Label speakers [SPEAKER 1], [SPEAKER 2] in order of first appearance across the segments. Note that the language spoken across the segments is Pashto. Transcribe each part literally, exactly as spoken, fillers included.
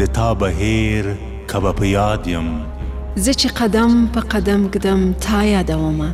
[SPEAKER 1] د تا بهیر که به په یاد یم
[SPEAKER 2] زه چې قدم په قدم ږدم تا یادومه.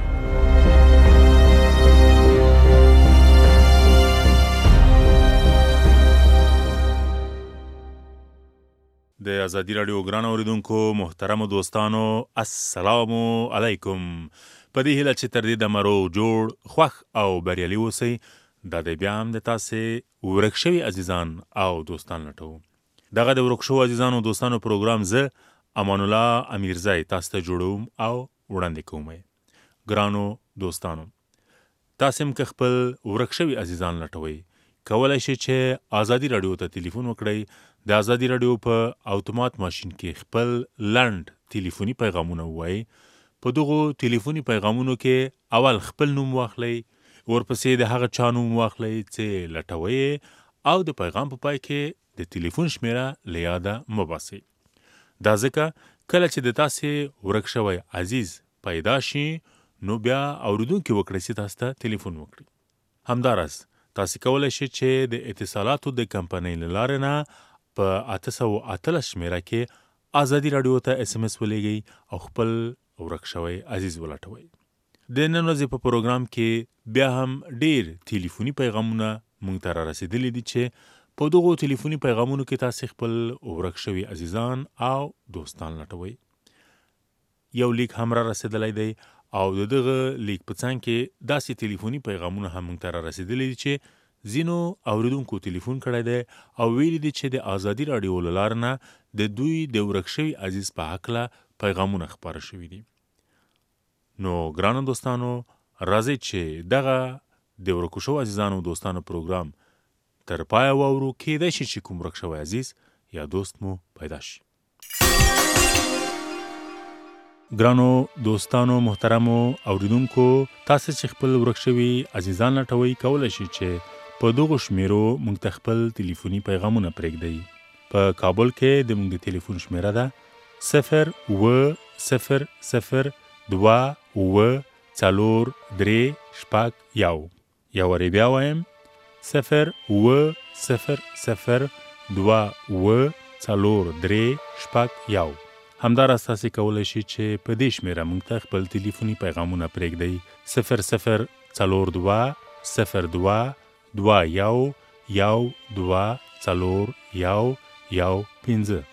[SPEAKER 1] د ازادي راډیو ګران اوریدونکو محترمو دوستانو السلام علیکم. په دې هیله چې تر دې دمه روغ جوړ خوښ او بریالي اوسئ. دا د بیا هم د تاسې ورک شوي عزیزان او دوستان لټوو. دغه د ورک شوو عزیزانو او دوستانو پروګرام زه امان الله امیرزی تاسو ته جوړوم او وړاندې کوم. ګرانو دوستانو، تاسو هم که خپل ورک شوي عزیزان لټوئ، کولی شئ چې ازادي راډیو ته ټلیفون وکړئ. د ازادي راډیو په اتومات ماشین کې خپل لنډ ټلیفوني پیغامونه ووایئ. په دغو ټلیفوني پیغامونو کې اول خپل نوم واخلئ، ورپسې د هغه چا نوم واخلئ چې لټوئ، او د پیغام په پای کې د ټلیفون شمیره له یاده مه باسئ. دا ځکه کله چې د تاسې ورک شوی عزیز پیدا شي، نو بیا اورېدونکي وکړئ چې تاسو ته ټلیفون وکړي. همداراز تاسې کولی شئ چې د اتصالاتو د کمپنۍ له لارې نه په اته سوه اتلس شمیره کې ازادي راډیو ته اس ام اس ولېږئ او خپل ورک شوی عزیز ولټوئ. د نن ورځې په پروګرام کې بیا هم ډیر ټلیفوني پیغامونه مونږ ته را رسېدلي دي چې په دغو ټلیفوني پیغامونو کې تاسې خپل ورک شوي عزیزان او دوستان لټوئ. یو لیک هم را رسېدلی دی او د دغه لیک په څنګ کې داسې ټلیفوني پیغامونه هم مونږ ته را رسېدلي دي چې ځینو اوریدونکو ټلیفون کړی دی او ویلي دي چې د ازادي راډیو له لارې نه د دوی د ورک شوي عزیز په هکله پیغامونه خپاره شوي دي. نو ګرانو دوستانو، راځئ چې دغه د ورکو شوو عزیزانو دوستانو پروګرام تر پایه واورو. کیدای شي چې کوم ورک شوی عزیز یا دوست مو پیدا شي. ګرانو دوستانو محترمو اوریدونکو، تاسو چې خپل ورک شوي عزیزان لټوئ، کولی شئ چې په دغو شمیرو موږ ته خپل ټلیفوني پیغامونه پرېږدئ. په کابل کې د موږ د ټلیفون شمیره ده صفر اوه صفر صفر دوه اوه څلور درې شپږ یو. یا وارې بیا وایم، صفر اوه صفر صفر دوه اوه څلور درې شپږ یو. همداراز تاسې کولی شئ چې په دې شمیره موږ ته خپل ټلیفوني پیغامونه پرېږدئ. صفر صفر څلور دوه صفر دوه دوه یو یو دوه څلور یو یو پنځه.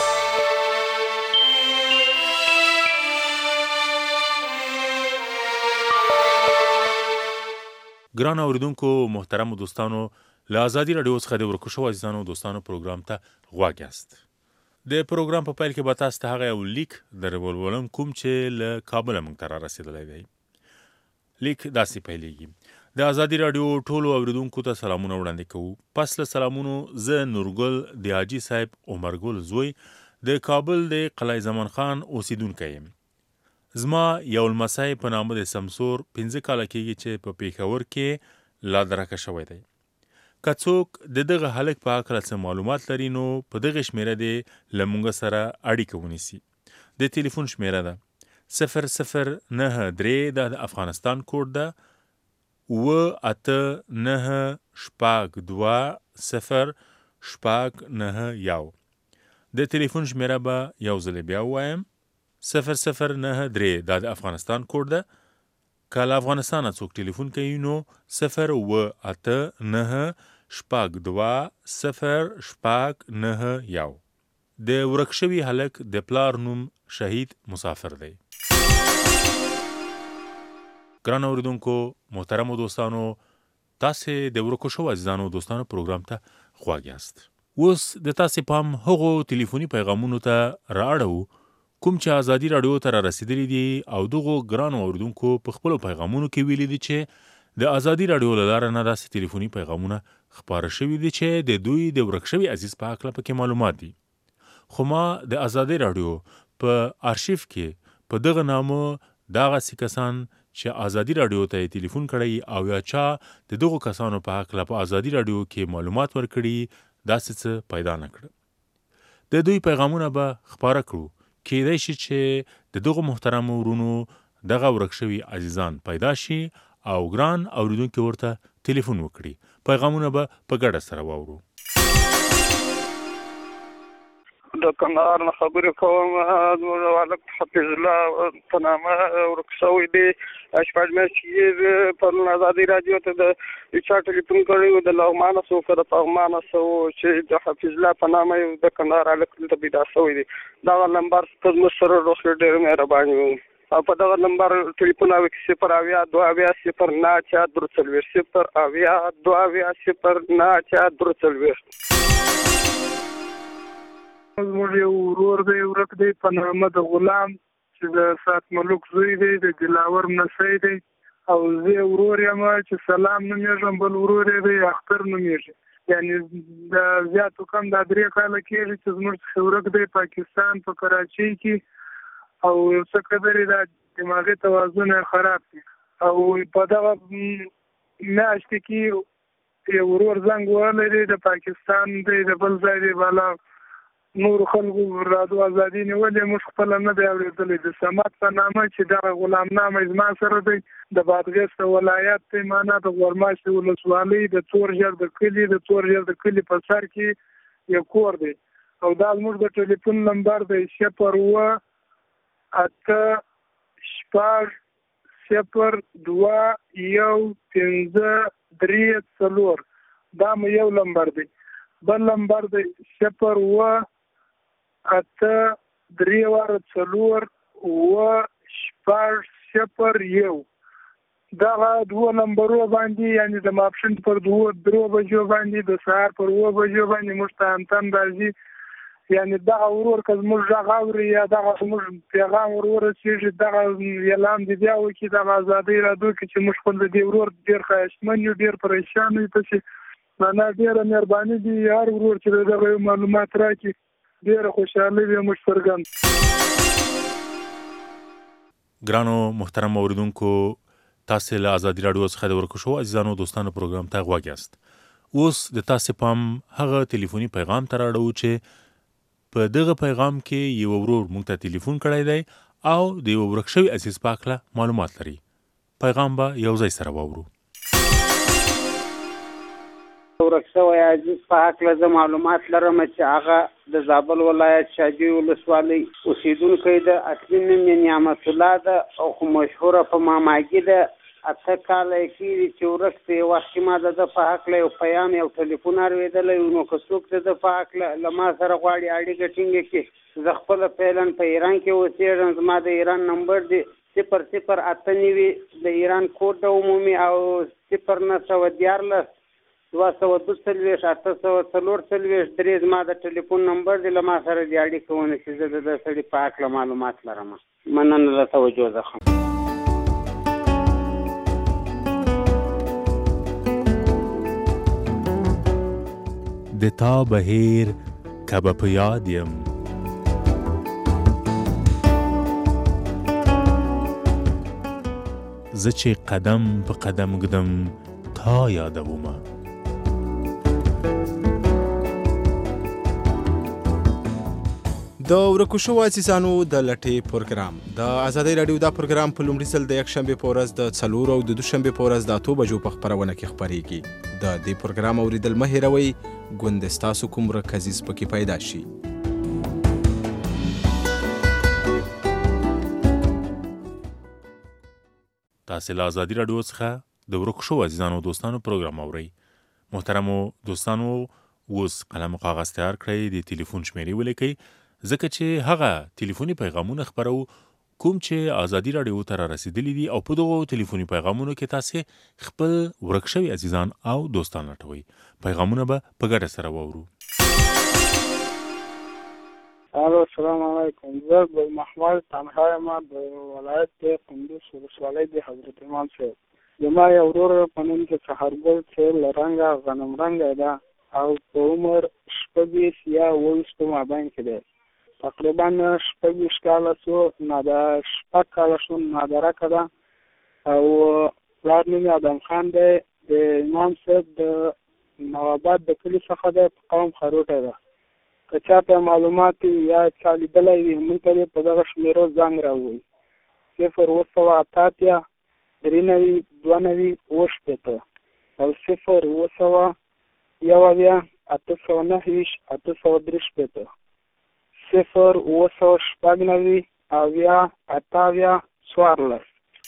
[SPEAKER 1] ګران اوریدونکو محترمو دوستانو، له ازادي راډیو څخه د ورکو شوو عزیزانو دوستانو پروګرام ته غوږ یاست. د پروګرام په پیل کې به تاسو ته هغه یو لیک در ولولم کوم چې له کابله موږ ته را رسېدلی دی. لیک داسې پیلېږي: د ازادي راډیو ټولو اوریدونکو ته سلامونه وړاندې کوو. پس له سلامونو، زه نورګل د حاجي صاحب عمرګل زوی د کابل د قلعه زمان خان اوسیدونکی یم. زما یو لمسی په نامه د سمسور پنځه کاله کېږي چې په پېښور کې لا درکه شوی دی. که څوک د دغه هلک په هکله څه معلومات لري، نو په دغه شمیره دې له موږ سره اړیکه ونیسي. د ټلیفون شمیره ده صفر صفر نهه درې، دا د افغانستان کوډ ده، اوه اته نهه شپږ دوه صفر شپږ نهه یو. د ټلیفون شمیره به یو ځل بیا ووایم، صفر صفر نهه درې، دا د افغانستان کوډ ده. که له افغانستانه څوک ټلیفون کوي، نو صفر اوه اته نهه شپږ دوه صفر شپږ نهه یو. د ورک شوي هلک د پلار نوم شهید مسافر دی. ګران اوریدونکو محترمو دوستانو، تاسې د ورکو شوو عزیزانو دوستانو پروګرام ته غوږ یاست. اوس د تاسې پام هغو ټلیفوني پیغامونو ته رااړوو کوم چې ازادي راډیو ته را رسېدلي دي، او دغو ګرانو اوریدونکو په خپلو پیغامونو کې ویلي دي چې د ازادي راډیو له لارې نه داسې ټلیفوني پیغامونه خپاره شوي دي چې د دوی د ورک شوي عزیز په هکله پکې معلومات دي. خو ما د ازادي راډیو په آرشیف کې په دغه نامه دغسې کسان چې ازادي راډیو ته یې ټلیفون کړی او یا چا د دغو کسانو په هکله په ازادي راډیو کې معلومات ورکړي، داسې څه پیدا نه کړه. د دوی پیغامونه به خپاره کړو. کیدای شي چې د دغو محترمو ورونو دغه ورک شوي عزیزان پیدا شي او ګران اوریدونکي ورته ټلیفون وکړي. پیغامونه به په ګډه سره واورو.
[SPEAKER 3] د کندهار نه خبرې کوم. هلک حفیظ الله په نامه ورک شوی دی. شپږ میاشتې پرون ازادي راډیو ته د یو چا ټلیفون کړی و، د لغمان څخه که د پغمان څخه چې د حفیظ الله په نامه د کندهار هلک دلته پیدا شوی دی. دغه نمبر ته زموږ سره روغ ډېر مهرباني وي. او په دغه نمبر ټلیفون اویا صفر اویا دوه اویا صفر نه اته درې څلوېښت صفر اویا دوه اویا صفر نه اته درې څلوېښت.
[SPEAKER 4] زموږ یو ورور دی ورک دی په نامه د غلام چې د سات ملوک زوی دی، د دلاور نسی دی. او زه ورور یم چې سلام نومیږم، بل ورور دی اختر نومیږي. یعنې د زیاتو کم دا درې کاله کېږي چې زموږ څخه ورک دی پاکستان په کراچۍ کې. او یو څه خبرې دا دماغي توازن خراب دي. او په دغه میاشتې کې یو ورور زنګ وهلی دی د پاکستان دی، د بل ځای دی بالا نور خلکو رادیو ازادي نیولې، موږ خپله نه دی اورېدلی. د صمد په نامه چې دغه غلام نامه زما سره دی، د بادغیس ولایت دی، معنا د غورماشتې ولسوالۍ د تورژر د کلي د تورژر د کلي په سر کې یو کور دی. او دا زموږ د ټلیفون نمبر دی صفر اوه اته شپږ صفر دوه یو پنځه درې څلور. دا مو یو نمبر دی. بل نمبر دی صفر اوه اته درې واره څلور اوه شپږ صفر یو. دغه دوه نمبرو باندې یعنې د ماپښین پر دوه درو بجو باندې د سهار پر اوه بجو باندې موږ ته انتن راځي. یعنې دغه ورور که زموږ غږ اوري یا دغه زموږ پیغام ور ورسېږي، دغه اعلان دې بیا وکړي دغه ازادۍ راډیو کې چې موږ خپل د دې ورور ډېر ښایستمن یو، ډېر پریشان یو. پسې معنا ډېره مهرباني دي هر ورور چې دغه یو معلومات راکړي، ډېره خوشحالي وي موږ څرګند.
[SPEAKER 1] ګرانو محترم اوریدونکو، تاسې له ازادي راډیو څخه د ورکو شو عزیزانو دوستانو پروګرام ته غوږ یاست. اوس د تاسې پام هغه ټلیفوني پیغام ته راړو چې په دغه پیغام کې یو ورور موږ ته ټلیفون کړی دی او د یو ورک شوي عزیز په هکله معلومات لري. پیغام به یو ځای سره واورو.
[SPEAKER 5] ورک شوی عزیز په هکله زه معلومات لرم چې هغه د زابل ولایت شاجوی ولسوالۍ اوسېدونکی ده. اصلي نوم یې نعمت الله ده او خو مشهوره په ماماګي ده. اته کاله یې کېږي چې ورک دی. یو وخت چې ما د ده په هکله یو پیام یو ټلیفون اورېدلی و، نو که څوک د ده په هکله له ما سره غواړي اړیکه ټینګه کړي، زه خپله فعلا په ایران کې اوسېږم. زما د ایران نمبر دی صفر صفر اته نوي د ایران کوډ د عمومي او صفر نه سوه دیارلس دوه سوه دوه څلوېښت اته سوه څلور څلوېښت درې زما د ټلیفون نمبر دی. له ما سره دې اړیکه ونیسي، زه د ده سړي په هکله معلومات لرم. مننه له توجه څخه.
[SPEAKER 1] د تا بهیر که به په یاد یم، زه چې قدم په قدم ږدم تا یادومه.
[SPEAKER 6] د ورکو شوو عزیزانو د لټې پروګرام د ازادۍ راډیو دا پروګرام په لومړي ځل د یکشنبې په ورځ د څلورو او د دوشنبې په ورځ د اتو بجو په خپرونه کې خپرېږي. د دې پروګرام اورېدل مه هېروئ، ګوندې ستاسو کوم ورک عزیز پکې پیدا شي.
[SPEAKER 1] تاسې له ازادي راډیو څخه د ورکو شوو عزیزانو دوستانو پروګرام اورئ. محترمو دوستانو، اوس قلم او کاغذ تیار کړئ، د ټلیفون شمیرې ولیکئ، ځکه چې هغه ټلیفوني پیغامونه خپرو کوم چې ازادي راډیو ته را رسېدلي دي، او په دغو ټلیفوني پیغامونو کې تاسې خپل ورک شوي عزیزان او دوستان لټوئ. پیغامونه به په ګډه سره واورو.
[SPEAKER 4] الو السلام علیکم. زه ګل محمد تنها یم د ولایت د قندوز ولسوالۍ د حضرت امام صاحب. زما یو ورور په نوم کې سحرګل چې له رنګه غنم رنګه ده او په عمر شپږ ویشت یا اوه ویشتو مابین کې دی. تقریبا شپږ ویشت کاله شو، شپږ کاله شو، نادرکه ده. او پلار نوم یې ادم خان دی، د امام صاحب د نواباد د کلي څخه دی، په قوم خروټی ده. که چا ته معلومات یا چا لیدلی وي، موږ ته یې په دغه شمېرو زنګ راووایي: صفر اوه سوه اته اتیا درې نوي دوه نوي اوه شپېته او صفر اوه سوه یو اویا اته سوه نهه ویشت اته سوه درې شپېته
[SPEAKER 3] صفر اوه سوه شپږ نوي اویا اته اویا څوارلس.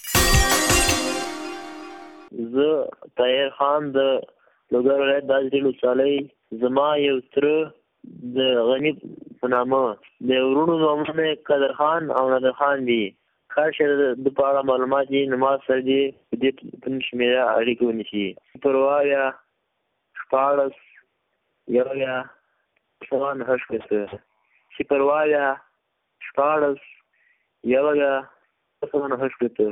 [SPEAKER 7] زه طاهر خان د لوګر ولایت د ازرې ولسوالۍ. زما یو تره د غني په نامه د ورونو نومونه قدر خان او نادر خان دي. هر شی د په اړه معلومات دي نو ما سره دي په دې په شمېره اړیکې ونیسي. صفر اوه اویا شپاړس یو اویا سوه نهه شپېته. صفر اوه اویا شپاړس یو اویا سوه نهه شپېته.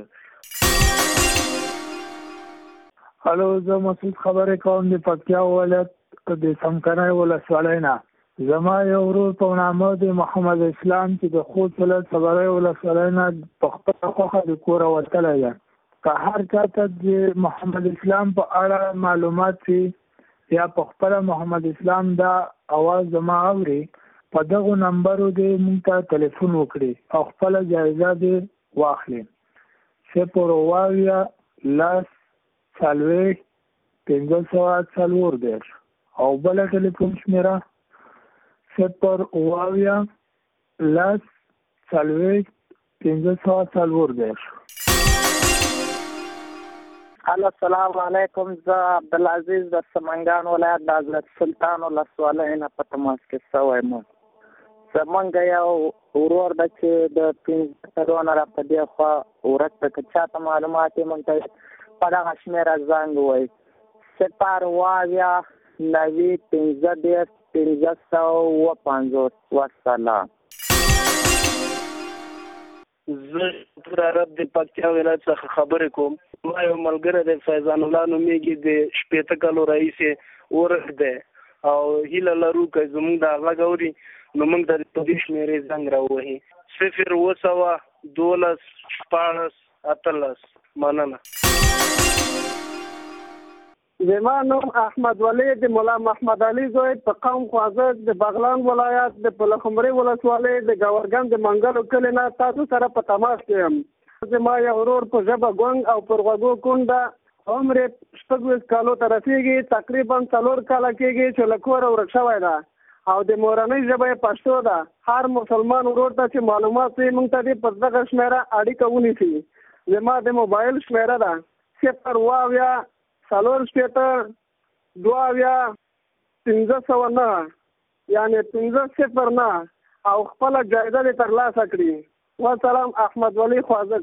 [SPEAKER 4] هلو، زه مسعود خبرې کوم د پکتیا ولایت د څمکنیو ولسوالۍ نه. زما یو ورور په نامه د محمد اسلام چې د خوست ولایت صبریو ولسوالۍ نه په خپله خوښه د کوره وتلی ده. که هر چا ته د محمد اسلام په اړه معلومات وي یا په خپله محمد اسلام دا اواز زما اوري، په دغو نمبرو دې موږ ته تلیفون وکړي او خپله جایزه دې واخلي. صفر اوه اویا لس څلوېښت پنځه سوه څلور دېرش او بله ټلیفون شمېره صفر اوه اویا لس څلوېښت پنځه سوه څلور دېرش.
[SPEAKER 5] هلو، السلام علیکم. زه عبدالعزیز د سمنګان ولایت د حضرت سلطان ولسوالۍ نه په تماس کې شوی یم. زمونږ یو ورور ده چې د پنځه کلو نه را په دې خوا ورک ده. که چاته معلومات یې مونږ ته په دغه شمېره زنګ ووایي. صفر اوه اویا نوي پنځه دېرش پنځه سوه اوه پنځوس. وسلام.
[SPEAKER 3] زه پور عرب د پکتیا ولایت څخه خبرې کوم. ما یو ملګری دی فیضان الله نومیږي، د شپېته کالو راهیسې ورک دی او هیله لرو که زموږ د غږ اوري نو موږ ته په دې شمېرې زنګ راووهي. صفر اوه سوه دولس شپاړس اتلس. مننه.
[SPEAKER 8] زما نوم احمد ولی د ملا محمد علي زوی په قوم خوازک د بغلان ولایت د پلخمري ولسوالۍ د ګورګن د منګلو کلي نه تاسو سره په تماس کې یم. زما یو ورور په ژبه ګونګ او پر غوږو کونډه، عمر یې شپږ ویشت کالو ته رسېږي. تقریبا څلور کاله کېږي چې له کوره ورک شوی ده او د مورنۍ ژبه یې پښتو ده. هر مسلمان ورور ته چې معلومات وي موږ ته دې په دغه شمېره اړیکه ونیسي. زما د موبایل شمېره ده صفر اوه اویا څلور شپېته دوه اویا پنځه سوه نه، یعنې پنځه صفر نه، او خپله جایزه دې ترلاسه کړي. وسلام. احمد ولی خوازک.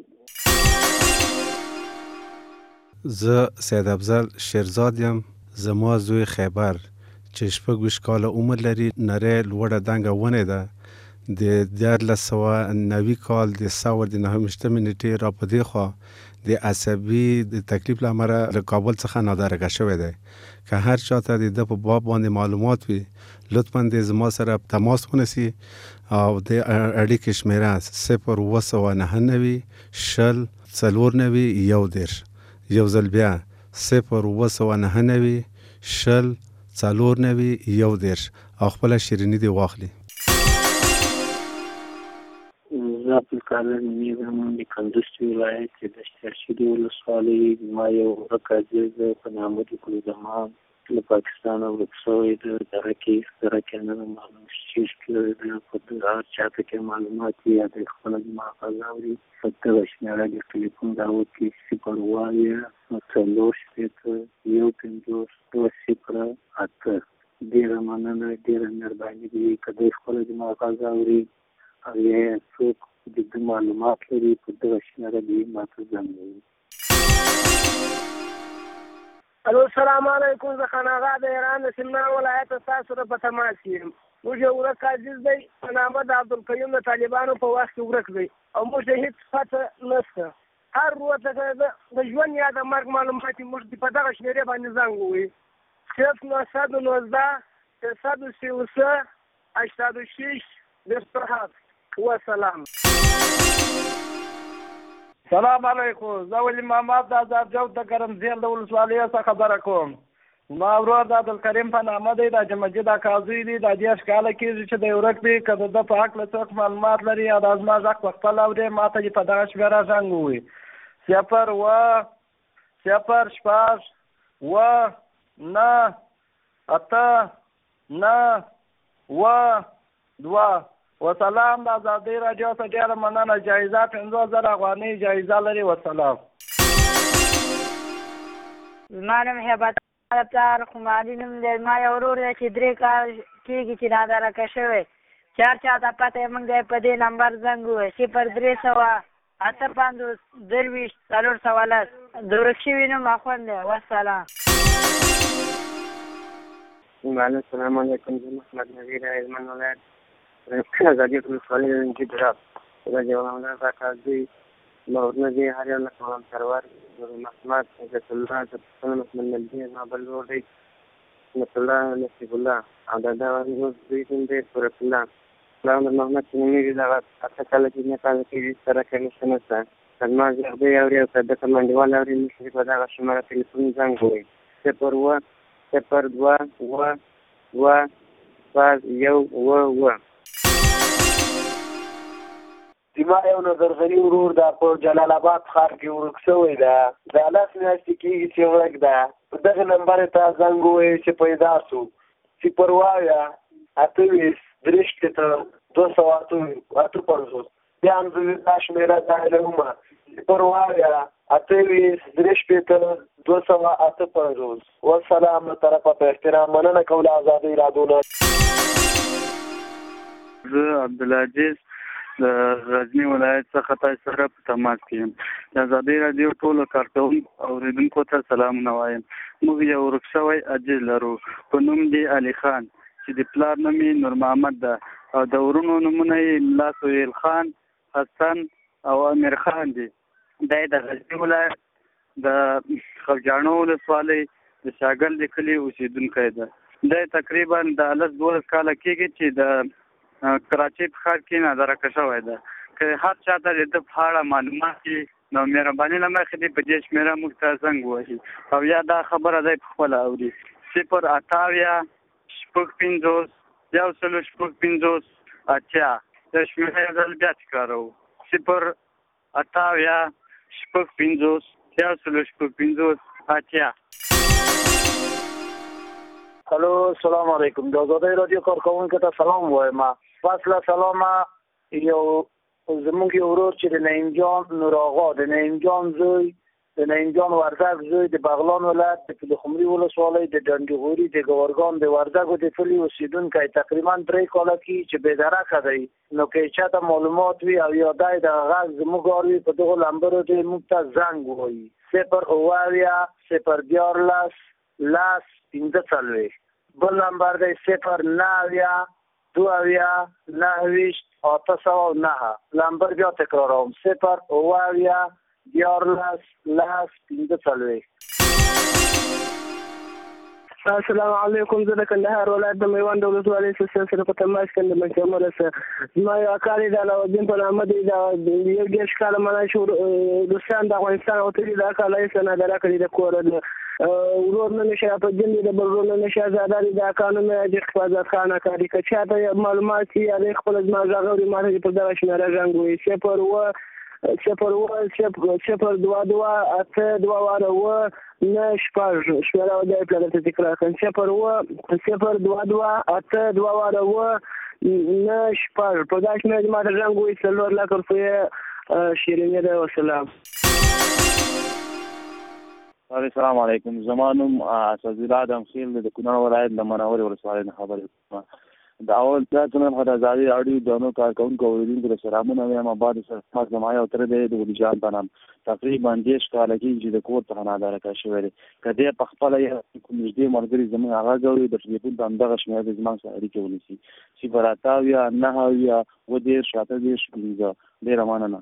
[SPEAKER 9] زه سید افضل شیرزاد یم. زما زوی خیبر چې شپږ ویشت کاله عمر لري، نرۍ لوړه دنګه ونې ده. د دیارلس سوه نوي کال د ثور د نهه ویشتمې نېټې را په دې خوا د عصبي د تکلیف له امله له کابل څخه نادرګه شوی دی. که هر چا ته د ده په باب باندې معلومات وي لطفا د زما سره تماس ونیسي او د اړیکې شمېره صفر اوه سوه نهه نوي شل څلور نوي یو دېرش. یو ځل بیا صفر اوه سوه نهه نوي شل څلور نوي یو دېرش او خپله شیریني دې واخلي.
[SPEAKER 7] زه عبدالقادر نومیږم د کندوز ولایت د شترشید ولسوالۍ. زما یو ورک عزیز په نامه د ګلزمان له پاکستانه ورک شوی د دغه کې سره کې نه معلوم شي چې د هر چا ته کې معلومات یا د خپله زما غږ اوري په دغه شمېره د ټلیفون دعوت کې صفر اوه اویا څلور شپېته یو پنځوس دوه صفر اته. ډېره مننه، ډېره مهرباني دي که دوی خپله زما غږ اوري او یا څوک د ده معلومات لري په دغه شمېره دې ما ته زنګ ووهي.
[SPEAKER 8] الو، السلام علیکم. زه خان آغا د ایران د سمنان ولایت ستاسو سره په تماس کې یم. موږ یو ورک عزیز دی په نامه د عبدالقیوم د طالبانو په وخت کې ورک دی او موږ ته هېڅ پته نشته. هر ورور ته د ژوند یا د مرګ معلومات موږ په دغه شمېرې باندې زنګ ووهي. صفر نهه صد نوزده سه صد و سی و سه هشتاد و شش بیست و هفت. وسلام.
[SPEAKER 3] سلام علیکم. زه ولي محمد د آزاد جوت د ګرمسېل د ولسوالۍ څخه خبره کوم. زما ورور د عبدالکریم په نامه دی، د حاجي اکا زوی دی. دا دېرش کاله کېږي چې دی ورک دی. که د ده په هکله څوک معلومات لري یا دا زما غږ په خپله اوري ما ته دې په دغه شمېره زنګ ووهي. صفر اوه صفر شپږ اوه نهه اته نهه اوه دوه
[SPEAKER 10] وسلام. د ازادۍ راډیو څخه ډېره مننه. جایزه پنځوس زره افغانۍ جایزه لري. وسلام.
[SPEAKER 11] زما نوم هیبت د پلار خماري نوم دی. زما یو ورور دی چې درې کال کېږي چې نادرکه شوی. چې هر چا ته پته یې موږ دی په دې نمبر زنګ ووایي صفر درې سوه اته پنځوس درویشت څلور سوه لس. د ورک شوي نوم اخوند دی. وسلام.
[SPEAKER 12] السلام علیکم. زه محمد نظیر هلمند ولایت ازادي ولسوالۍ د نجیب راب د جوړولو کاکا زوی مورونه دي. هر یو نه کوم سرور نور محمد عزت الله د پښتنو محمد نبي زما بل ورور دی رحمت الله نصیب الله او د دا ورور دوی هم دی صورت الله سلام محمد چې نومېږي دغه اته کاله چې نه کاله کېږي سره کمیشن نشته زما غږ دی اوري او که د کمانډیوال اوري نشي په دغه شماره تلیفون زنګ ووایي صفر اووه صفر دوه اووه دوه شپږ یو اووه اووه.
[SPEAKER 13] زما یو نظرغني ورور دا په جلال آباد ښار کې ورک شوی ده. دا لس میاشتې کېږي چې ورک ده. په دغه نمبر ته زنګ ووایي چې پیدا شو. صفر اووه اته ویشت درې شپېته دوه سوه اته پنځوس. بیا هم زه دا شمېره ځای لرم صفر اووه اته ویشت درې شپېته دوه سوه اته پنځوس. والسلام له طرفه په احترام مننه کوم له ازادۍ راډیو نه.
[SPEAKER 14] زه عبدالعزیز د غزني ولایت څخه تاسو سره په تماس کې یم. د ازادۍ راډیو ټولو کارکوونکو اورېدونکو ته سلامونه وایم. موږ یو ورک شوی عاجز لرو په نوم دی علي خان چې د پلار نوم یې نور محمد ده او د ورونو نومونه یې ملا سهیل خان، حسن او امیر خان دي. دا د غزني ولایت د خلجانو ولسوالۍ د شاګل د کلي اوسېدونکی ده. دا تقریبا د لس دولس کاله کېږي چې د کراچۍ په ښار کې نادرکه شوی ده. که هر چا ته د ده په اړه معلومات وي نو مهرباني له مخې دې په دې شمېره موږ ته زنګ ووهي او یا دا خبره دی په خپله اوري. صفر اته اویا شپږ پنځوس یو سلو شپږ پنځوس اتیا. د شمېره یو ځل بیا تکراروو صفر اته اویا شپږ پنځوس یو سلو شپږ پنځوس اتیا.
[SPEAKER 13] هلو السلام علیکم. د ازادۍ راډیو کارکوونکو ته سلام وایم. پس له سلامه یو زموږ یو ورور چې د نعیم جان نور آغا د نعیم جان زوی د نعیم جان وردګ زوی د بغلان ولایت د پلخمري ولسوالۍ د ډنډي غوري د ګورګان د وردګو د کلي اوسېدونکی تقریبا درې کاله کې چې بېدرکه دی. نو که چا ته معلومات وي او یا دی د غږ زموږ اړ وي په دغو نمبرو دې موږ ته زنګ ووایي صفر اووه اویا صفر دیارلس لس پنځه څلوېښت. بل نمبر دی صفر نهه اویا دوه اویا نهه ویشت اته سوه نهه. نمبر بیا تکراروم صفر اووه اویا دیارلس لس پنځه څلوېښت.
[SPEAKER 8] السلام علیکم. زه د کندهار ولایت د میوند ولسوالۍ څخه سره په تماس کې یم. محکمه سره زما یو اکا دی د علاوالدین په نامه دی. د یو دېرش کاله منه چې روسیان د افغانستان وتلي د اکا له هېڅ نادرکه دی د کوره د ورور نوم یې شرافالدین دی، د بل ورور نوم یې شهزاده دی، د اکا نوم یې حاجي حفاظت خان اکا دی. که چا ته معلومات وي هغې خپله زما غږ اوري ما ته دې پر دغه شمېره زنګ ووایي صفر اووه صفر اووه صفر دوه دوه اته دوه واره اووه نه شپږ. شمېره بیا یې پلار ته تکرار کړم صفر اووه صفر دوه دوه اته دوه واره اووه نه شپږ. په دا شمېره ما ته زنګ ووایي څلور لک روپۍ شیریني ده. وسلام.
[SPEAKER 15] السلام علیکم. زما نوم اسدالله ادم خیل د کونړ ولایت د منورې ولسوالۍ نه خبرې کوم. د اول دا څنګه خو د ازادۍ راډیو د نو کارکوونکو اورېدونکو ته سلامونه وایم. بعد سره زما یو تره دی د ولي جان په نام تقریبا دېرش کاله کېږي چې د کور څخه نادرکه شوی دی. که دی په خپله یې کوم نږدې ملګري زموږ غږ اوري د ټلیفون په همدغه شمېره د زما سره اړیکې ونیسي صفر اته اویا نهه اویا اووه دېرش اته دېرش پنځه. ډېره مننه.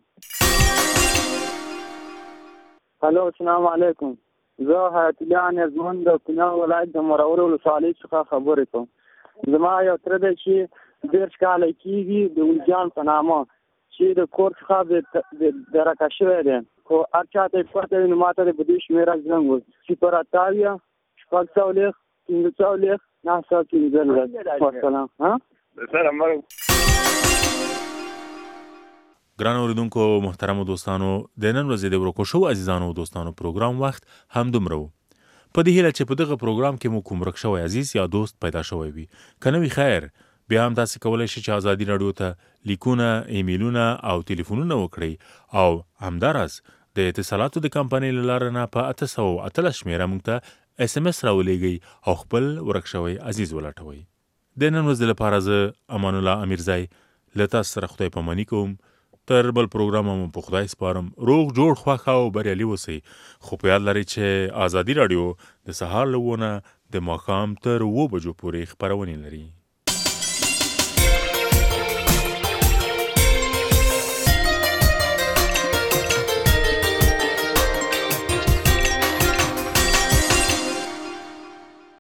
[SPEAKER 16] هلو السلام علیکم. زه حیات الله نیازمند د کونړ ولایت د مرور ولسوالۍ څخه خبرې کوم. زما یو تره دی چې دېرش کاله کېږي د ولجان په نامه چې د کور څخه درکه شوی دی. خو هر چا ته یې پته وي نو ما ته په دې شمېره زنګ ووایي صفر اته اویا شپږ څلوېښت پنځه څلوېښت نهه سوه پنځلس. وسلام.
[SPEAKER 1] ګران اوریدونکو محترمو دوستانو، د نن ورځې د ورکو شوو عزیزانو او دوستانو پروګرام وخت همدومره و. په دې هیله چې په دغه پروګرام کې مو کوم ورک شوی عزیز یا دوست پیدا شوی وي. که نه وي خیر، بیا هم تاسې کولی شئ چې ازادي راډیو ته لیکونه، ایمیلونه او ټلیفونونه وکړئ او همداراز د اتصالاتو د کمپنۍ له لارې نه په اته سوه اتلس شمېره موږ ته اس ام اس راولېږئ او خپل ورک شوی عزیز ولټوئ. د نن ورځې لپاره زه امان الله امیرزی له تاسو سره خدای پاماني کوم. تر بل پروګرام مو په خدای سپارم. روغ جوړ خوښ او بریالي اوسئ. خو په یاد لرئ چې ازادي راډیو د سهار له اووه نه د ماښام تر اووه بجو پورې خپرونې لري.